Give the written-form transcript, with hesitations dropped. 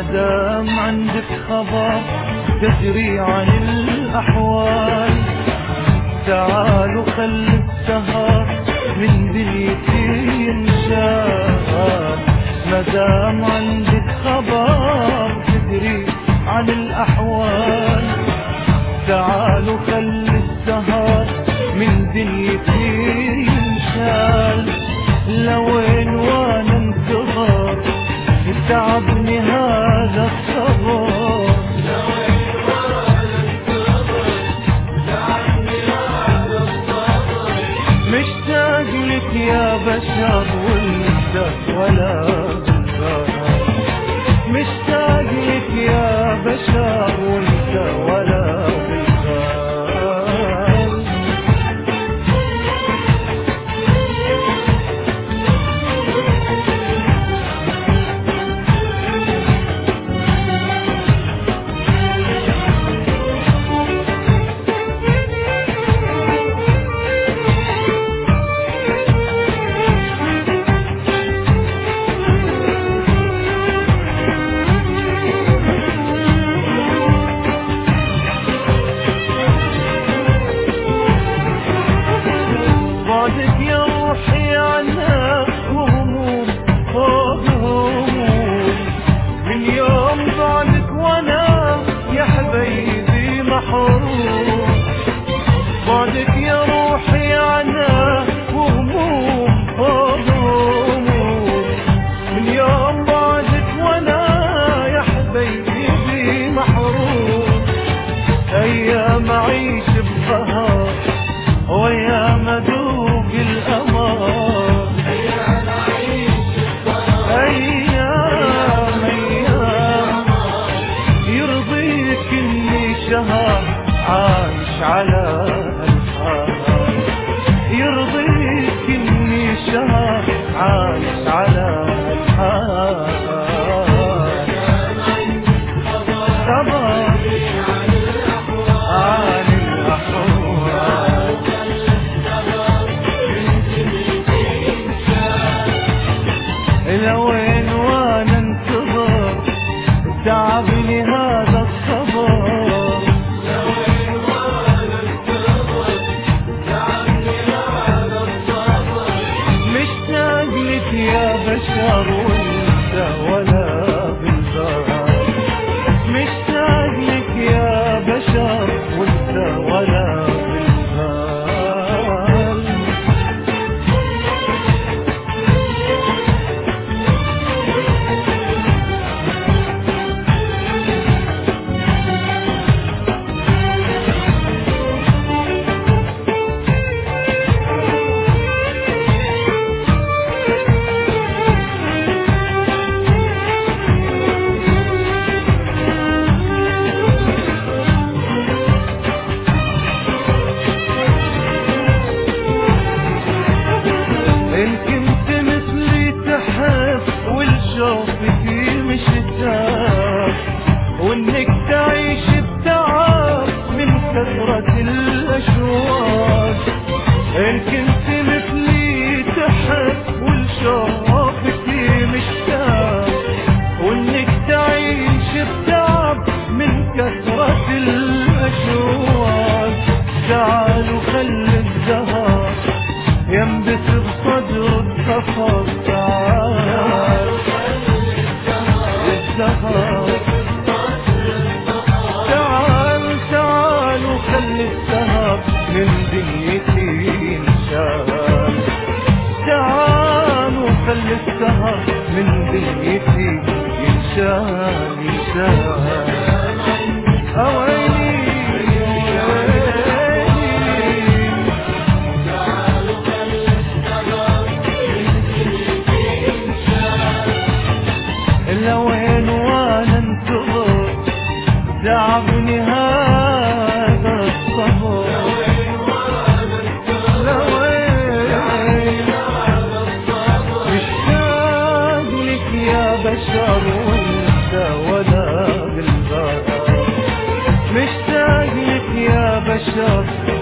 دام عندك خبر تدري عن الأحوال، تعال وخلي السهر من دنيتي ينشال. ما دام عندك خبر تدري عن الأحوال، تعال وخلي السهر من دنيتي ينشال. لوين وانا انتظر تعبني هذا الصبر، لوين وانا انتظر تعبني هذا الصبر. مشتاق لك يا بشر وانت ولا بالبال، مشتاق لك يا بشر وانت ولا بالبال. بعدك يا روحي عنها وهموم فوق هموم، من يوم بعدك وانا يا حبيبي محروم. بعدك يا روحي عنها وهموم فوق هموم، من يوم بعدك وانا يا حبيبي محروم. ايام اعيش بقهر وايام ادوق الأمان، أيام أعيش أيام يرضيك إني شهر عايش على الحال، يرضيك إني شهر عايش على الحال. خبر عن الأحوال، لوين وانا انتظر تعبني هذا الصبر، لوين وانا انتظر تعبني هذا الصبر. مشتاق لك يا بشر وانت ولا بالبال، مشتاق لك يا بشر وانت ولا بالبال. إن كنت مثلي تحب والشوق فيك مشتاق، وإنك تعيش بتعب من كثرة الأشواق. إن كنت مثلي تحب والشوق فيك مشتاق، وإنك تعيش بتعب من كثرة الأشواق. تعال وخلي الزهر ينبت بصدر السفر، تعال السهر، تعال تعال وخلي السهر من دنيتي ينشال. تعال وخلي السهر من دنيتي ينشال ينشال. أويني لوين وانا انتظر تعبني هذا الصبر، لوين مشتاق لك يا بشر وانت ولا بالبال، مشتاق لك يا بشر